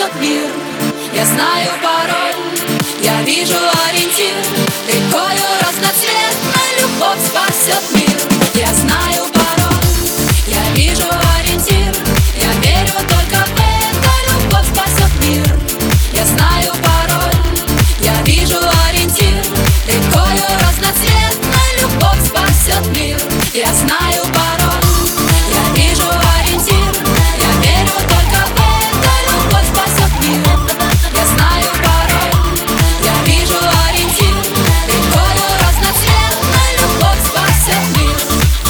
спасет мир. Я знаю пароль, я вижу ориентир. Рекою разноцветной любовь спасет мир. Я знаю пароль, я вижу ориентир. Я верю только в это, любовь спасет мир. Я знаю пароль, я вижу ориентир. Рекою разноцветной любовь спасет мир. Я знаю пароль, я вижу ориентир. Я верю только в это, любовь спасет мир. Я знаю пароль, я вижу ориентир. Рекою разноцветной любовь спасет мир.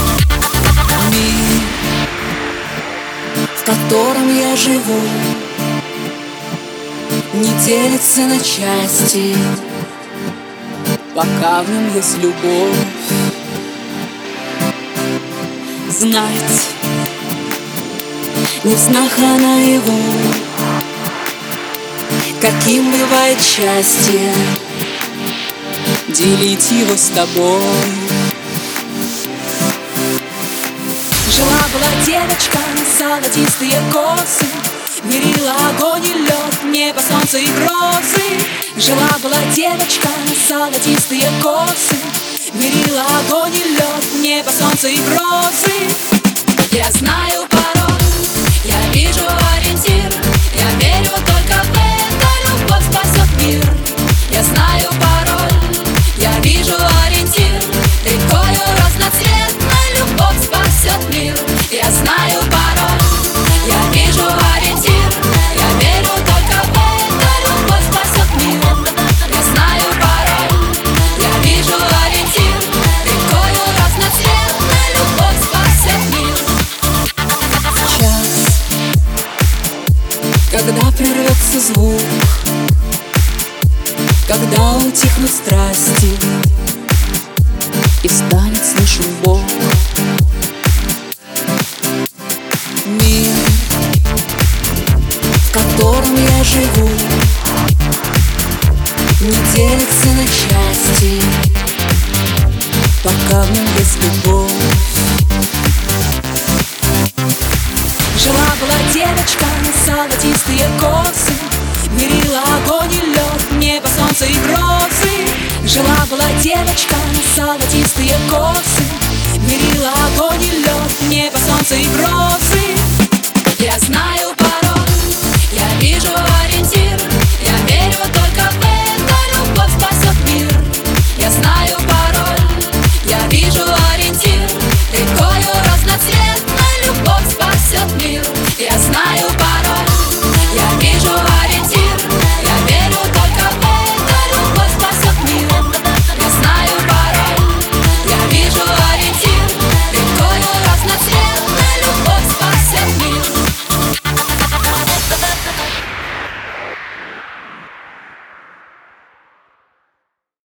Мир, в котором я живу, не делится на части, пока в нем есть любовь. Знать не в снах, а наяву, каким бывает счастье, делить его с тобой. Жила-была девочка, золотистые косы, мерила огонь и лед, небо, солнце и грозы. Жила-была девочка, золотистые косы, мерила огонь и лед, небо, солнце и грозы. Я знаю пароль, я вижу ориентир. Я верю только в это, любовь спасет мир. Я знаю пароль, я вижу ориентир. Рекою разноцветной любовь спасет мир. Я знаю пароль, я вижу ориентир. Я верю только в это, любовь спасет мир. Я знаю пароль, я вижу ориентир. Рекою разноцветной любовь спасет мир. Час, когда прервется звук, когда утихнут страсти и станет слышен Бог. Мир, в котором я живу, не делится на части, пока в нем есть любовь. Жила-была девочка, золотистые косы, мерила огонь и лед, небо, солнце и грозы. Жила-была девочка, золотистые косы, мерила огонь и лед, небо, солнце и грозы. Я знаю